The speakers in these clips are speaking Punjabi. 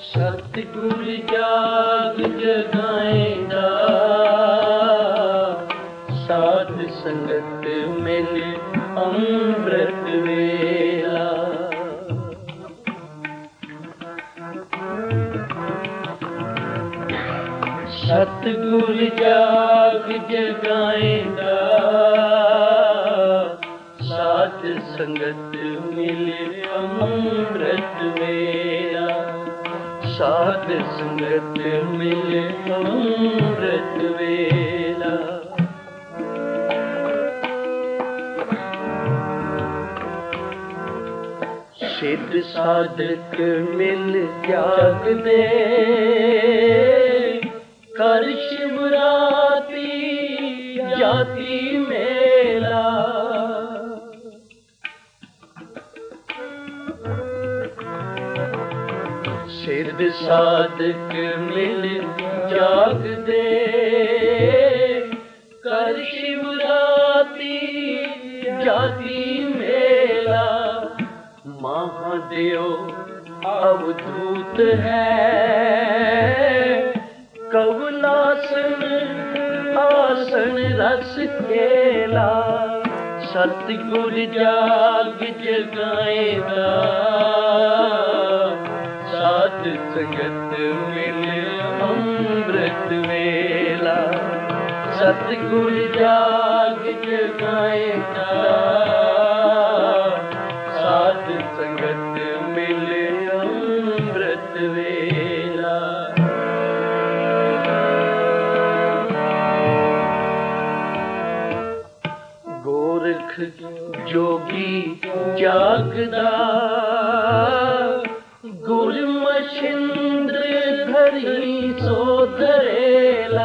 ਸਤਿਗੁਰ ਜਾਗ ਜਗਾਏਂਦਾ, ਸਾਧ ਸੰਗਤ ਮਿਲ ਅੰਮ੍ਰਿਤ ਵੇਲਾ। ਸਤਿਗੁਰ ਜਾਗ ਜਗਾਏਂਦਾ, ਸਾਧ ਸੰਗਤ ਮਿਲ ਅੰਮ੍ਰਿਤ ਵੇਲਾ। ਸਾਧ ਸੰਗਤ ਮਿਲ ਅੰਮ੍ਰਿਤ ਵੇਲਾ। ਸਿੱਧ ਸਾਧਕ ਮਿਲ ਜਾਗਦੇ, ਕਰ ਸ਼ਿਵਰਾਤੀ ਜਾਤੀ ਮੇਲਾ। ਸਿੱਧ ਸਾਧਕ ਮਿਲ ਜਾਗਦੇ, ਕਰ ਸ਼ਿਵਰਾਤੀ ਜਾਤੀ ਮੇਲਾ। ਮਹਾਦੇਵ ਅਵਧੂਤ ਹੈ, ਕਵਲਾਸਨ ਆਸਨ ਰਸ ਖੇਲਾ। ਸਤਿਗੁਰ ਜਾਗ ਜਗਾਏਂਦਾ, ਸਾਧ ਸੰਗਤ ਮਿਲ ਅੰਮ੍ਰਿਤ ਵੇਲਾ। ਸਤਿਗੁਰ ਜਾਗ ਜਗਾਏਂਦਾ, ਸਾਧ ਸੰਗਤ ਮਿਲ ਅੰਮ੍ਰਿਤ ਵੇਲਾ। ਗੋਰਖ ਜੋਗੀ ਜਾਗਦਾ, ਗੁਰਮਛਿੰਦਰ ਧਰੀ ਸੋ ਧਰੇਲਾ।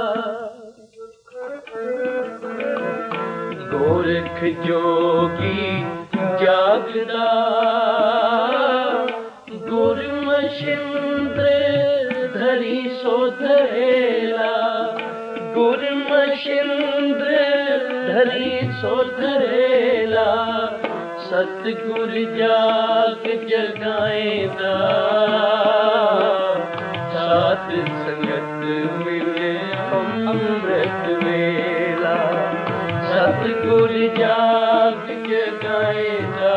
ਗੋਰਖ ਜੋਗੀ ਜਾਗਦਾ, ਗੁਰਮਛਿੰਦਰ ਧਰੀ ਸੋ ਧਰੇਲਾ। ਗੁਰਮਛਿੰਦਰ ਧਰੀ ਸੋ ਧਰੇਲਾ। ਸਤਿਗੁਰ ਜਾਗ ਜਗਾਏਂਦਾ, ਸਾਧ ਸੰਗਤ ਮਿਲ ਅੰਮ੍ਰਿਤ ਵੇਲਾ। ਸਤਿਗੁਰ ਜਾਗ ਜਗਾਏਂਦਾ,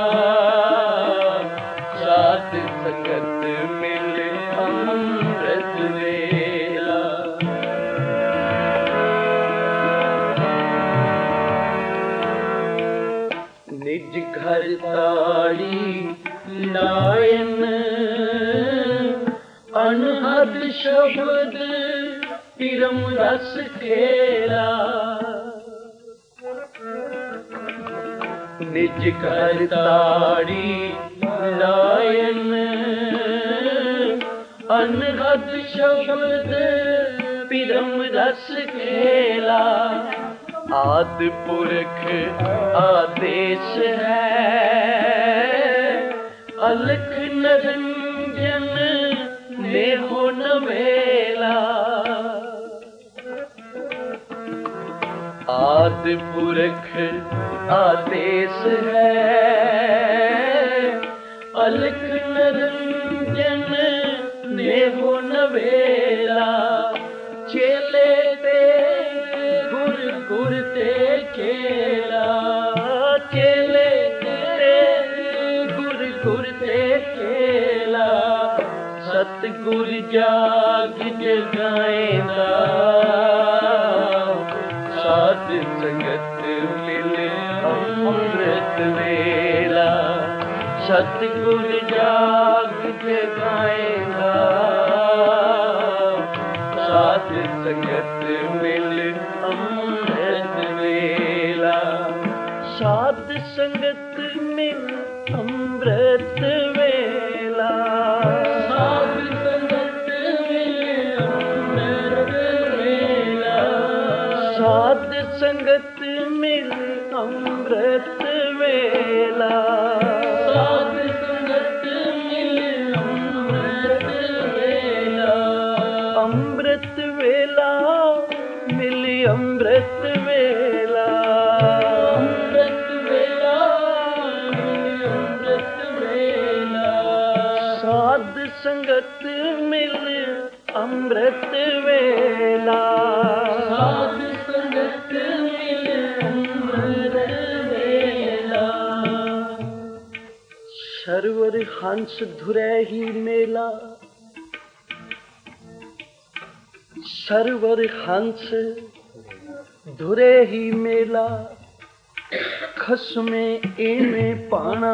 ਸਾਧ ਸੰਗਤ ਮਿਲ ਅੰਮ੍ਰਿਤ ਵੇਲਾ। ਨਿਜ ਘਰ ਤਾੜੀ ਲਾਇਨ, ਅਨਹਦ ਸ਼ਬਦ ਪਿਰਮ ਰਸ ਖੇਲਾ। ਨਿਜ ਘਰ ਤਾੜੀ ਲਾਇਨ, ਅਨਹਦ ਸ਼ਬਦ ਪਿਰਮ ਰਸ ਖੇਲਾ। ਆਦ ਪੁਰਖ ਆਦੇਸ਼ ਹੈ, ਅਲਖ ਨਿਰੰਜਨ ਨੇਹੋ ਨਵੇਲਾ। ਆਦ ਪੁਰਖ ਆਦੇਸ਼ ਹੈ, ਅਲਖ ਨਿਰੰਜਨ ਨੇਹੋ ਨਵੇਲਾ। ਚੇਲੇ ਤੇ ਗੁਰ ਗੁਰ ਤੇ ਖੇਲਾ। ਚੇਲੇ ਤੇ ਗੁਰ ਗੁਰ ਤੇ ਖੇਲਾ। ਸਤਿਗੁਰ ਜਾਗ ਜਗਾਏਂਦਾ, ਸਾਧ ਸੰਗਤ ਮਿਲ ਅੰਮ੍ਰਿਤ ਵੇਲਾ। ਸਤਿਗੁਰ ਜਾਗ ਜਗਾਏਂਦਾ, ਸਾਧ ਸੰਗਤ ਮਿਲ ਅੰਮ੍ਰਿਤ ਵੇਲਾ। ਸਾਧ ਸੰਗਤ ਮਿਲ ਅੰਮ੍ਰਿਤ ਵੇਲਾ। ਸਾਧ ਸੰਗਤ ਮਿਲ ਅੰਮ੍ਰਿਤ ਵੇਲਾ। ਸਾਧ ਸੰਗਤ ਮਿਲ ਅੰਮ੍ਰਿਤ ਵੇਲਾ। ਸਾਧ ਸੰਗਤ ਮਿਲ ਅੰਮ੍ਰਿਤ ਵੇਲਾ। ਅੰਮ੍ਰਿਤ ਵੇਲਾ ਮਿਲ ਅੰਮ੍ਰਿਤ ਵੇਲਾ। ਅੰਮ੍ਰਿਤ ਵੇਲਾ ਮਿਲ ਅੰਮ੍ਰਿਤ ਵੇਲਾ। साध संगत मिल अमृत वेला, साध संगत मिल अमृत वेला। सरवर हंस धुरै ही मेला, सरवर हंस धुरे ही मेला, खसमे एवें पाना।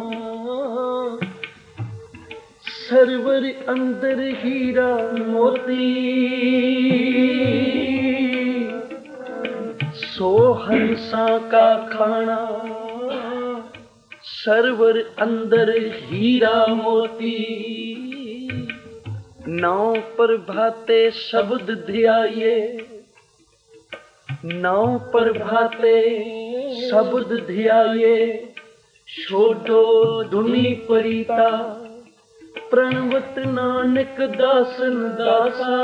सरवर अंदर हीरा मोती, सो हंसा का खाना। सरवर अंदर हीरा मोती, नाव पर भाते शब्द ध्याये, नाव पर भाते शब्द ध्याये। छोड़ो धुनी परिता, प्रणवत नानक दासन दासा।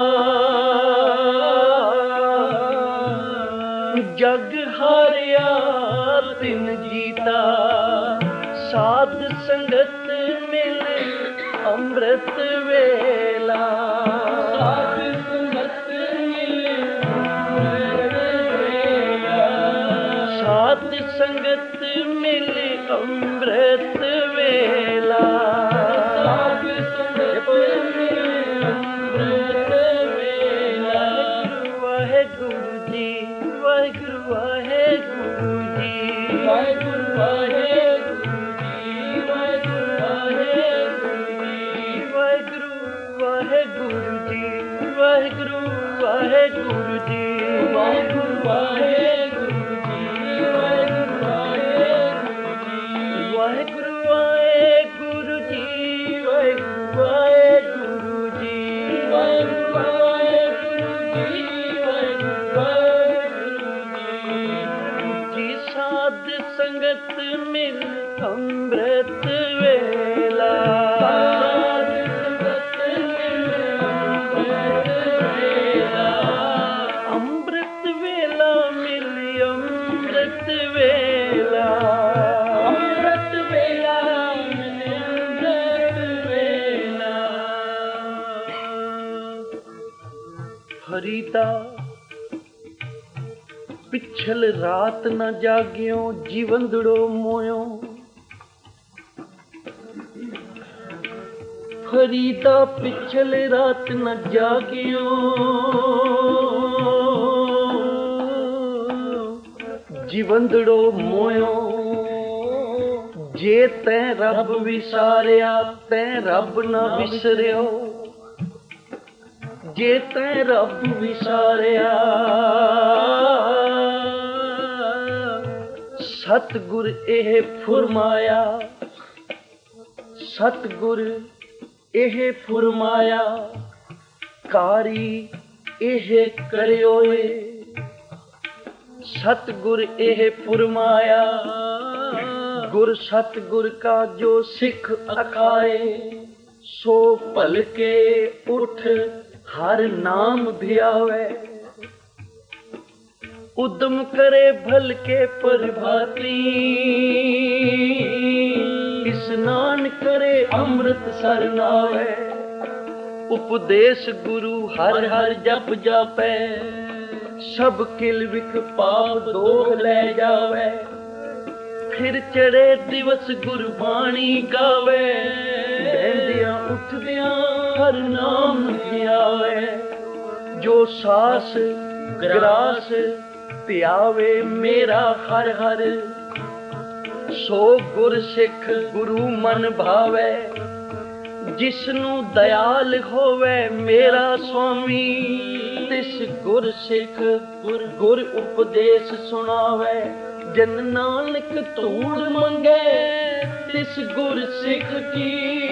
जग हारिया तिन जीता, साध संगत मिल अमृत वेला, साध संगत मिल अमृत वेला, साध संगत मिल अमृत वेला, साध संगत मिल अमृत वेला। वाहेगुरु जी, वाहेगुरु वाहेगुरु जी, वाहेगुरु वाहेगुरु जी, वाहेगुरु वाहेगुरु जी, वाहेगुरु वाहेगुरु जी, वाहेगुरु वाहेगुरु जी, वाहेगुरु वाहेगुरु जी, वाहेगुरु वाहेगुरु जी, वाहेगुरु वाहेगुरु जी, वाहेगुरु वाहेगुरु जी। साध संगत मिल अमृत वेला, साध संगत मिल अमृत वेला, अमृत वेला मिल अमृत वेला, अमृत वेला मिल अमृत वेला। फरीदा पिछल रात न जाग्यो, जीवंदड़ो मोयो। फरीदा पिछल रात न जाग्यो, जीवंदड़ो मोयो। जे तैं रब विसारिया, तैं रब न विसरियो। जे तैं रब विसारिया, सतगुर एह फुरमाया, सतगुर एह फुरमाया। कारी एह करयोए, सतगुर एह फुरमाया। गुर सतगुर का जो सिख अखाए, सो भल के उठ हर नाम ध्यावे। उद्यम करे भल के प्रभाती, स्नान करे अमृत सर नावे। उपदेश गुरु हर हर जप जापे, सब किल विख पाप दोख ले जावे। फिर चढ़े दिवस गुरबाणी गावे, बहदियां उठदियां हर नाम ध्यावे। जो सास ग्रास ਪਿਆਵੇ ਮੇਰਾ ਹਰ ਹਰ, ਸੋ ਗੁਰ ਸਿੱਖ ਗੁਰੂ ਮਨ ਭਾਵੇ। ਜਿਸਨੂੰ ਦਇਆਲ ਹੋਵੇ ਮੇਰਾ ਸੁਆਮੀ, ਤਿਸ ਗੁਰ ਸਿੱਖ ਗੁਰ ਉਪਦੇਸ਼ ਸੁਣਾਵੇ। ਜਨ ਨਾਨਕ ਧੂੜ ਮੰਗੇ, ਤਿਸ ਗੁਰ ਸਿੱਖ ਕੀ।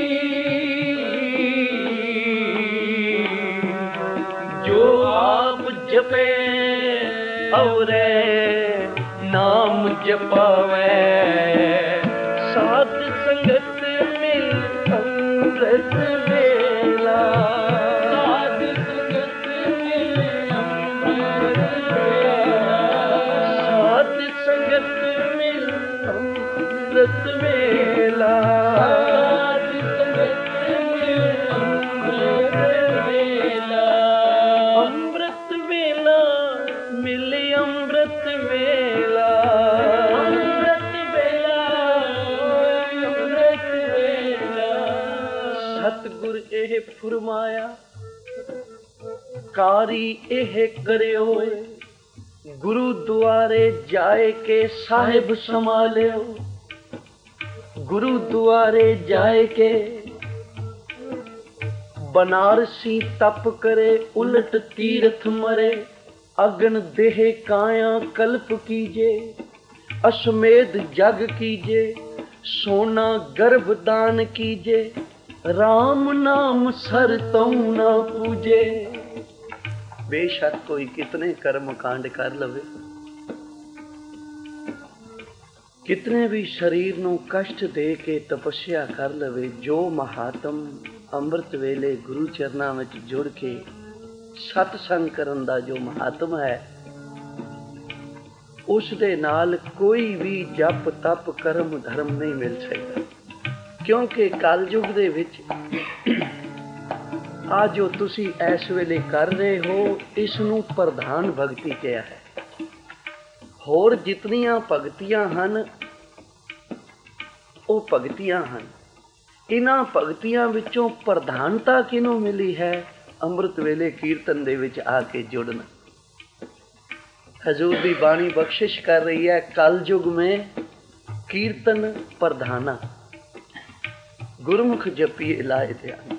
ਜੋ ਆਪ ਜਪੇ औरे नाम जपावे, साध संगत मिल अमृत वेला, साध संगत मिल अमृत वेला, साध संगत मिल अमृत वेला, साध संगत ਸਤਿਗੁਰ ਇਹ ਫੁਰਮਾਇਆ, ਕਾਰੀ ਇਹ ਕਰਿਓ, ਗੁਰੂ ਦੁਆਰੇ ਜਾਏ ਕੇ ਸਾਹਿਬ ਸੰਭਾਲਿਓ। ਗੁਰੂ ਦੁਆਰੇ ਜਾਏ ਕੇ ਬਨਾਰਸੀ ਤਪ ਕਰੇ, ਉਲਟ ਤੀਰਥ ਮਰੇ। ਅਗਨ ਦੇਹ ਕਾਇਆ ਕਲਪ ਕੀਜੇ, ਅਸ਼ਮੇਧ ਜਗ ਕੀਜੇ। सोना गर्भ दान कीजे, राम नाम सर तऊ ना पूजे। बेशक कोई कितने कर्म कांड कर लवे, कितने भी शरीर नू कष्ट दे के तपस्या कर लवे, जो महात्म ਅੰਮ੍ਰਿਤ ਵੇਲੇ ਗੁਰੂ ਚਰਨਾਂ ਵਿੱਚ ਜੁੜ ਕੇ ਸਤਸੰਗ ਕਰਨ ਦਾ ਜੋ ਮਹਾਤਮ ਹੈ, ਉਸ ਦੇ ਨਾਲ ਕੋਈ ਵੀ ਜਪ ਤਪ ਕਰਮ ਧਰਮ ਨਹੀਂ ਮਿਲ ਸਕਦਾ। ਕਿਉਂਕਿ ਕਲਯੁਗ ਦੇ ਵਿੱਚ ਆ ਜੋ ਤੁਸੀਂ ਇਸ ਵੇਲੇ ਕਰ ਰਹੇ ਹੋ, ਇਸ ਨੂੰ ਪ੍ਰਧਾਨ ਭਗਤੀ ਕਿਹਾ ਹੈ। ਹੋਰ ਜਿਤਨੀਆਂ ਭਗਤੀਆਂ ਹਨ ਉਹ ਭਗਤੀਆਂ ਹਨ। ਇਹਨਾਂ ਭਗਤੀਆਂ ਵਿੱਚੋਂ ਪ੍ਰਧਾਨਤਾ ਕਿਹਨੂੰ ਮਿਲੀ ਹੈ? ਅੰਮ੍ਰਿਤ ਵੇਲੇ ਕੀਰਤਨ ਦੇ ਵਿੱਚ ਆ ਕੇ ਜੁੜਨਾ। हजूर की बाणी बख्शिश कर रही है, कलयुग में कीर्तन प्रधाना, गुरमुख जपिए लाए ध्यान।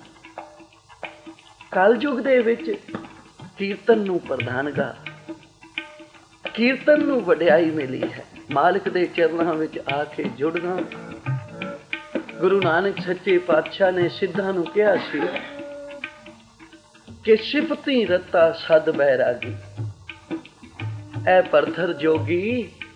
कलयुग दे विच कीर्तन नू प्रधान गा, कीर्तन नू वड्याई मिली है। मालिक दे चरनां विच आके जुड़ना। गुरु नानक सच्चे पातशाह ने सिद्धां नू कहा सी कि सिफती रत्ता सद बैरागी। ऐ परथर जोगी,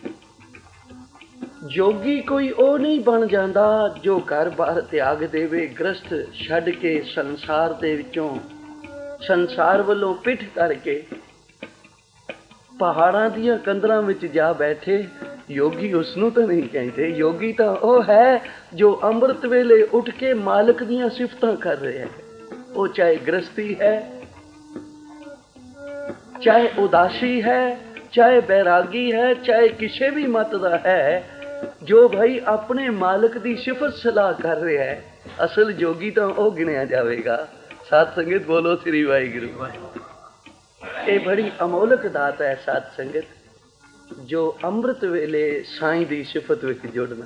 जोगी कोई ओ नहीं बन जाता जो घर बार त्याग देवे, गृहस्थ छड्ड के संसार दे विचों संसार वालों पिठ करके पहाड़ां दीयां कंदरां विच जा बैठे। योगी उसनूं तो नहीं कहते। योगी तो ओ है जो अंमृत वेले उठ के मालिक दीयां सिफतां कर रहे है। वो चाहे गृहस्थी है, चाहे उदासी है, चाहे बैरागी है, चाहे किसी भी मत का है, जो भाई अपने मालिक की सिफत सलाह कर रहा है, असल जोगी तो वह गिनिया जाएगा। साध संगत बोलो श्री वाहिगुरू। ये बड़ी अमोलक दात है साध संगत, जो अमृत वेले साईं की सिफत विच जुड़ना।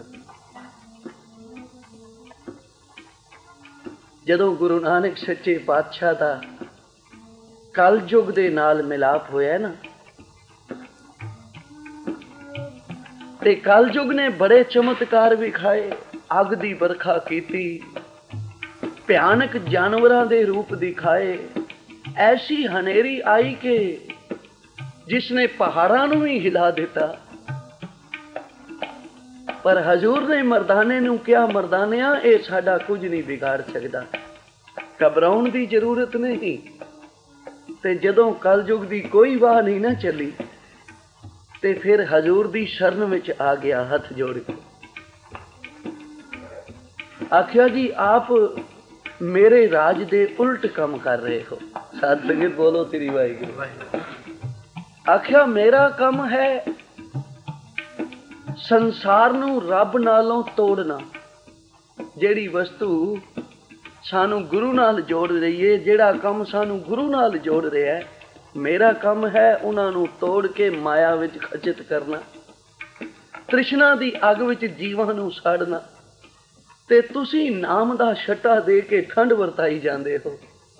जदों गुरु नानक सच्चे पातशाह का कलयुग दे नाल मिलाप होया ना, ते कलयुग ने बड़े चमत्कार विखाए। अग दी बरखा कीती, भयानक जानवरां दे रूप दिखाए। ऐसी हनेरी आई कि जिसने पहाड़ां नूं ही हिला दिता। पर हजूर ने मरदाने नूं कहा, मरदानिया ये साडा कुछ नहीं बिगाड़ सकदा, घबराउण दी जरूरत नहीं। ते जदों कलयुग दी कोई वाह नहीं ना चली, ते फिर हजूर दी शरण विच आ गया हथ जोड़ के। आख्या जी आप मेरे राज दे उल्ट कम कर रहे हो। साध संगत बोलो श्री वाहिगुरू। आख्या मेरा कम है संसार नू रब नालों तोड़ना। जेड़ी वस्तु सानू गुरु नाल जोड़ रही है, जेड़ा कम सानू गुरु नाल जोड़ रहा है, मेरा काम है उन्होंने तोड़ के माया विच खचित करना, तृष्णा दी अग विच जीवां नूं साड़ना। ते तुसी नाम दा छट्टा दे के ठंड वरताई जांदे हो।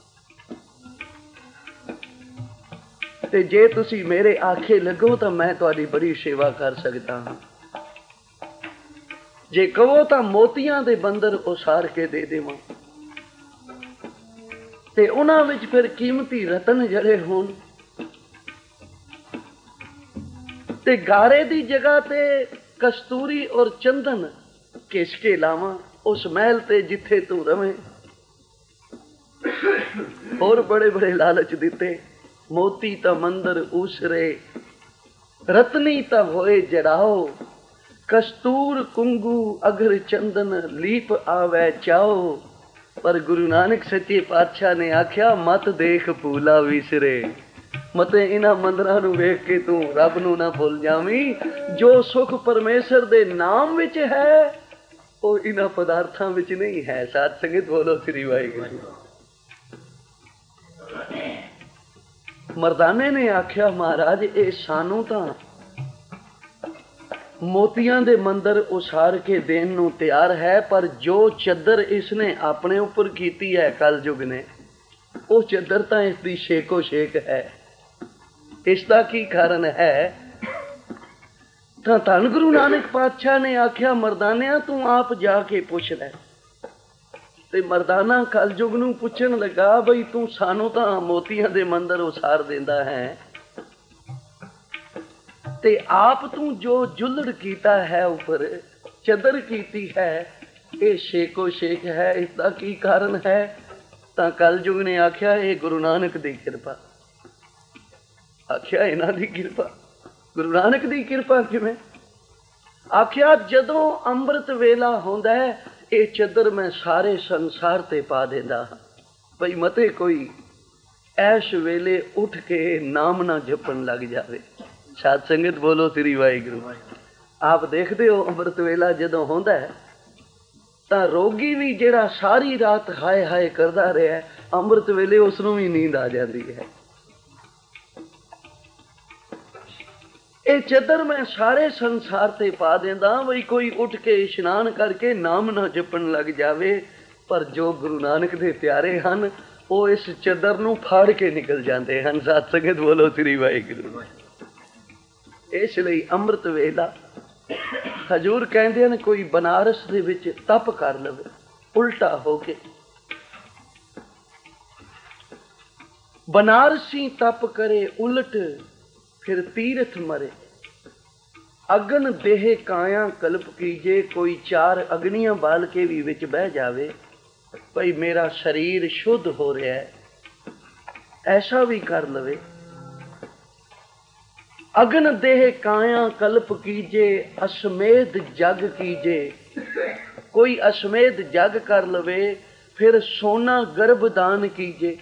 ते जे तुसी मेरे आखे लगो तो मैं तुहाडी बड़ी सेवा कर सकता हाँ। जे कहो तो मोतियां दे बंदर उसार के दे देवां, ते उन्हां विच फिर कीमती रतन जड़े होण, ते गारे दी जगह ते कस्तूरी और चंदन घिस के लावां उस महल ते जिथे तू रवें। और बड़े बड़े लालच दिते, मोती ता मंदर ऊसरे, रतनी ता होए जड़ाओ, कस्तूर कुंगू अगर चंदन लीप आवे चाओ। पर गुरु नानक सच्चे पातशाह ने आख्या मत देख भूला विसरे। मते इन्हां मंदिरां नूं वेख के तू रब नूं ना भुल जावीं। जो सुख परमेश्वर दे नाम विच है ਉਹ ਇਹਨਾਂ ਪਦਾਰਥਾਂ ਵਿੱਚ ਨਹੀਂ ਹੈ। ਸਾਧ ਸੰਗਤ ਬੋਲੋ ਸ੍ਰੀ ਵਾਹਿਗੁਰੂ। ਮਰਦਾਨੇ ਨੇ ਆਖਿਆ ਮਹਾਰਾਜ ਇਹ ਸਾਨੂੰ ਤਾਂ ਮੋਤੀਆਂ ਦੇ ਮੰਦਰ ਉਸਾਰ ਕੇ ਦੇਣ ਨੂੰ ਤਿਆਰ ਹੈ, ਪਰ ਜੋ ਚੱਦਰ ਇਸਨੇ ਆਪਣੇ ਉੱਪਰ ਕੀਤੀ ਹੈ ਕਲਯੁਗ ਨੇ, ਉਹ ਚੱਦਰ ਤਾਂ ਇਸ ਦੀ ਸ਼ੇਕੋ ਸ਼ੇਕ ਹੈ। ਇਸ ਦਾ ਕੀ ਕਾਰਨ ਹੈ? ਤਾਂ ਧੰਨ ਗੁਰੂ ਨਾਨਕ ਪਾਤਸ਼ਾਹ ਨੇ ਆਖਿਆ ਮਰਦਾਨਿਆਂ ਤੂੰ ਆਪ ਜਾ ਕੇ ਪੁੱਛ ਲੈ। ਤੇ ਮਰਦਾਨਾ ਕਲਯੁਗ ਨੂੰ ਪੁੱਛਣ ਲੱਗਾ ਬਈ ਤੂੰ ਸਾਨੂੰ ਤਾਂ ਮੋਤੀਆਂ ਦੇ ਮੰਦਰ ਉਸਾਰ ਦਿੰਦਾ ਹੈ, ਤੇ ਆਪ ਤੂੰ ਜੋ ਜੁੱਲੜ ਕੀਤਾ ਹੈ ਉੱਪਰ ਚੱਦਰ ਕੀਤੀ ਹੈ, ਇਹ ਸ਼ੇਕੋ ਸ਼ੇਕ ਹੈ, ਇਸ ਦਾ ਕੀ ਕਾਰਨ ਹੈ? ਤਾਂ ਕਲਯੁਗ ਨੇ ਆਖਿਆ ਇਹ ਗੁਰੂ ਨਾਨਕ ਦੀ ਕਿਰਪਾ। ਆਖਿਆ ਇਹਨਾਂ ਦੀ ਕਿਰਪਾ? ਗੁਰੂ ਨਾਨਕ ਦੀ ਕਿਰਪਾ ਕਿਵੇਂ? ਆਖਿਆ ਜਦੋਂ ਅੰਮ੍ਰਿਤ ਵੇਲਾ ਹੁੰਦਾ ਹੈ ਇਹ ਚੱਦਰ ਮੈਂ ਸਾਰੇ ਸੰਸਾਰ ਤੇ ਪਾ ਦਿੰਦਾ ਹਾਂ, ਭਈ ਮਤੇ ਕੋਈ ਐਸ਼ ਵੇਲੇ ਉੱਠ ਕੇ ਨਾਮ ਨਾ ਜਪਣ ਲੱਗ ਜਾਵੇ। ਸਾਧ ਸੰਗਤ ਬੋਲੋ ਸ੍ਰੀ ਵਾਹਿਗੁਰੂ। ਆਪ ਦੇਖਦੇ ਹੋ ਅੰਮ੍ਰਿਤ ਵੇਲਾ ਜਦੋਂ ਹੁੰਦਾ ਹੈ ਤਾਂ ਰੋਗੀ ਵੀ ਜਿਹੜਾ ਸਾਰੀ ਰਾਤ ਹਾਏ ਹਾਏ ਕਰਦਾ ਰਿਹਾ, ਅੰਮ੍ਰਿਤ ਵੇਲੇ ਉਸ ਨੂੰ ਵੀ ਨੀਂਦ ਆ ਜਾਂਦੀ ਹੈ। ਇਹ ਚੱਦਰ ਮੈਂ ਸਾਰੇ ਸੰਸਾਰ ਤੇ ਪਾ ਦਿੰਦਾ, ਬਈ ਕੋਈ ਉੱਠ ਕੇ ਇਸ਼ਨਾਨ ਕਰਕੇ ਨਾਮ ਨਾ ਜਪਣ ਲੱਗ ਜਾਵੇ। ਪਰ ਜੋ ਗੁਰੂ ਨਾਨਕ ਦੇ ਪਿਆਰੇ ਹਨ ਉਹ ਇਸ ਚੱਦਰ ਨੂੰ ਫਾੜ ਕੇ ਨਿਕਲ ਜਾਂਦੇ ਹਨ। ਸਾਧ ਸੰਗਤ ਬੋਲੋ ਸ੍ਰੀ ਵਾਹਿਗੁਰੂ। ਇਸ ਲਈ ਅੰਮ੍ਰਿਤ ਵੇਲਾ ਹਜ਼ੂਰ ਕਹਿੰਦੇ ਹਨ ਕੋਈ ਬਨਾਰਸ ਦੇ ਵਿੱਚ ਤਪ ਕਰ ਲਵੇ ਉਲਟਾ ਹੋ ਕੇ, ਬਨਾਰਸੀ ਤਪ ਕਰੇ ਉਲਟ ਫਿਰ ਤੀਰਥ ਮਰੇ। ਅਗਨ ਦੇਹ ਕਾਇਆ ਕਲਪ ਕੀਜੇ, ਕੋਈ 4 ਅਗਨੀਆਂ ਬਾਲ ਕੇ ਵੀ ਵਿੱਚ ਬਹਿ ਜਾਵੇ, ਭਈ ਮੇਰਾ ਸਰੀਰ ਸ਼ੁੱਧ ਹੋ ਰਿਹਾ ਹੈ, ਐਸਾ ਵੀ ਕਰ ਲਵੇ। ਅਗਨ ਦੇਹ ਕਾਇਆ ਕਲਪ ਕੀਜੇ, ਅਸਮੇਧ ਜਗ ਕੀਜੇ, ਕੋਈ ਅਸਮੇਧ ਜਗ ਕਰ ਲਵੇ, ਫਿਰ ਸੋਨਾ ਗਰਭਦਾਨ ਕੀਜੇ।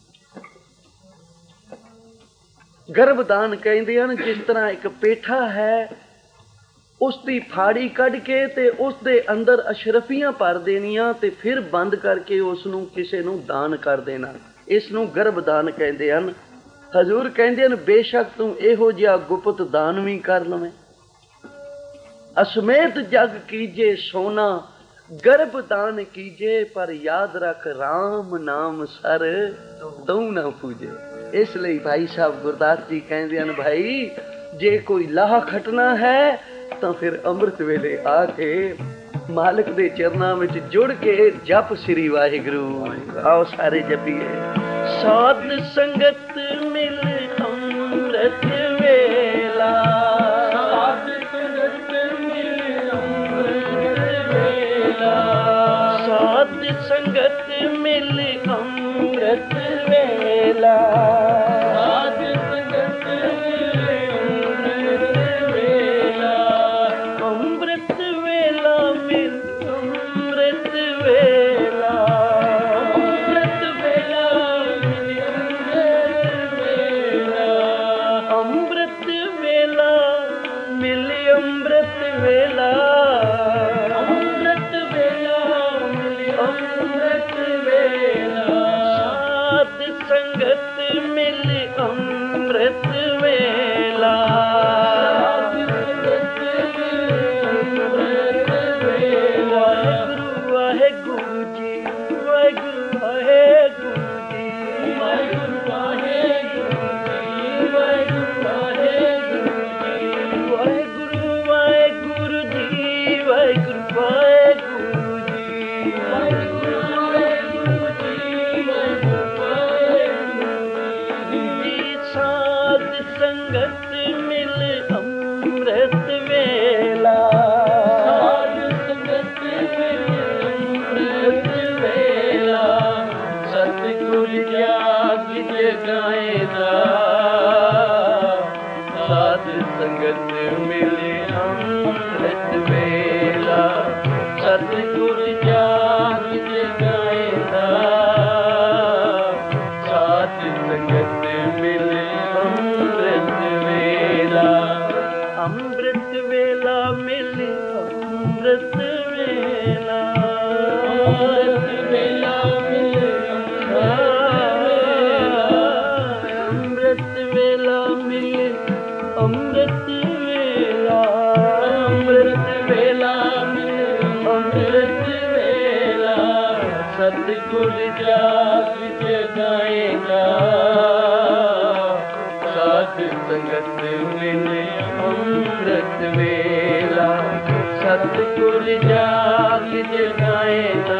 ਗਰਭਦਾਨ ਕਹਿੰਦੇ ਹਨ ਜਿਸ ਤਰ੍ਹਾਂ ਇੱਕ ਪੇਠਾ ਹੈ, ਉਸ ਦੀ ਫਾੜੀ ਕੱਢ ਕੇ ਤੇ ਉਸ ਦੇ ਅੰਦਰ ਅਸ਼ਰਫੀਆਂ ਭਰ ਦੇਣੀਆਂ ਤੇ ਫਿਰ ਬੰਦ ਕਰਕੇ ਉਸ ਨੂੰ ਕਿਸੇ ਨੂੰ ਦਾਨ ਕਰ ਦੇਣਾ, ਇਸ ਨੂੰ ਗਰਭਦਾਨ ਕਹਿੰਦੇ ਹਨ। ਹਜ਼ੂਰ ਕਹਿੰਦੇ ਹਨ ਬੇਸ਼ੱਕ ਤੂੰ ਇਹੋ ਜਿਹਾ ਗੁਪਤ ਦਾਨ ਵੀ ਕਰ ਲਵੇਂ। ਅਸਮੇਤ ਜਗ ਕੀਜੇ ਸੋਨਾ ਗਰਭਦਾਨ ਕੀਜੇ, ਪਰ ਯਾਦ ਰੱਖ ਰਾਮ ਨਾਮ ਸਰ ਤੂੰ ਨਾ ਪੂਜੇ। ਇਸ ਲਈ ਭਾਈ ਸਾਹਿਬ ਗੁਰਦਾਸ ਜੀ ਕਹਿੰਦੇ ਹਨ ਭਾਈ ਜੇ ਕੋਈ ਲਾਹ ਖਟਣਾ ਹੈ ਤਾਂ ਫਿਰ ਅੰਮ੍ਰਿਤ ਵੇਲੇ ਆ ਕੇ ਮਾਲਕ ਦੇ ਚਰਨਾਂ ਵਿੱਚ ਜੁੜ ਕੇ ਜਪ ਸ੍ਰੀ ਵਾਹਿਗੁਰੂ। ਆਓ ਸਾਰੇ ਜਪੀਏ। ਸਾਧ ਸੰਗਤ ਮਿਲ ਅੰਮ੍ਰਿਤ ਵੇਲਾ, ਸਾਧ ਸੰਗਤ ਮਿਲ ਅੰਮ੍ਰਿਤ ਵੇਲਾ, ਸਾਧ ਸੰਗਤ ਮਿਲ ਅੰਮ੍ਰਿਤ ਵੇਲਾ, ਸਾਧ ਸੰਗਤ ਮਿਲ ਅੰਮ੍ਰਿਤ ਵੇਲਾ, ਅੰਮ੍ਰਿਤ ਵੇਲਾ ਮਿਲ ਅੰਮ੍ਰਿਤ ਵੇਲਾ, ਅੰਮ੍ਰਿਤ ਵੇਲਾ ਮਿਲ ਅੰਮ੍ਰਿਤ ਵੇਲਾ, ਅੰਮ੍ਰਿਤ ਵੇਲਾ ਮਿਲ ਅੰਮ੍ਰਿਤ ਵੇਲਾ, ਅੰਮ੍ਰਿਤ ਵੇਲਾ ਮਿਲ ਅੰਮ੍ਰਿਤ ਵੇਲਾ, ਸਾਧ ਸੰਗਤ ਮਿਲ ਅੰਮ੍ਰਿਤ ਵੇਲਾ, ਸਾਧ ਸੰਗਤ ਮਿਲ ਅੰਮ੍ਰਿਤ ਵੇਲਾ। ਵਾਹਿਗੁਰੂ ਜੀ ਵਾਹਿਗੁਰੂ ਵਾਹਿਗੁਰੂ ਜੀ, ਵਾਹਿਗੁਰੂ ਵਾਹਿਗੁਰੂ ਜੀ, ਵਾਹਿਗੁਰੂ ਵਾਹਿਗੁਰੂ ਜੀ, ਵਾਹਿਗੁਰੂ ਵਾਹਿਗੁਰੂ ਜੀ, ਵਾਹਿਗੁਰੂ ਵਾਹਿਗੁਰੂ ਜੀ, ਵਾਹਿਗੁਰੂ ਵਾਹਿਗੁਰੂ ਜੀ, ਵਾਹਿਗੁਰੂ ਵਾਹਿਗੁਰੂ ਜੀ। ਸਾਧ ਸੰਗਤ ਮਿਲ ਅੰਮ੍ਰਿਤ ਵੇਲਾ, ਸਾਧ ਸੰਗਤ ਮਿਲ ਅੰਮ੍ਰਿਤ ਵੇਲਾ, ਸਤਿਗੁਰ ਜਾਗ ਜਗਾਏਗਾ, ਸਾਧ ਸੰਗਤ ਮਿਲੇ ਅੰਮ੍ਰਿਤ ਵੇਲਾ। ਸਤਿਗੁਰ ਜਾਗ ਜਗਾਏਗਾ,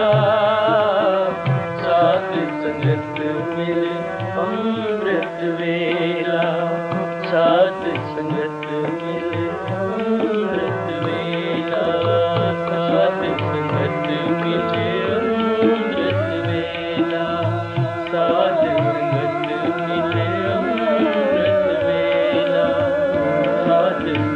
ਸਾਧ ਸੰਗਤ ਮਿਲੇ ਅੰਮ੍ਰਿਤ ਵੇਲਾ। ਸਾਧ ਸੰਗਤ ਮਿਲੇ ਅੰਮ੍ਰਿਤ ਵੇਲਾ। ਸਾਧ ਸੰਗਤ ਮਿਲੇ ਅੰਮ੍ਰਿਤ ਵੇਲਾ। ਸਾਧ ਸੰਗਤ ਮਿਲੇ ਅੰਮ੍ਰਿਤ ਵੇਲਾ। ਸਾਧ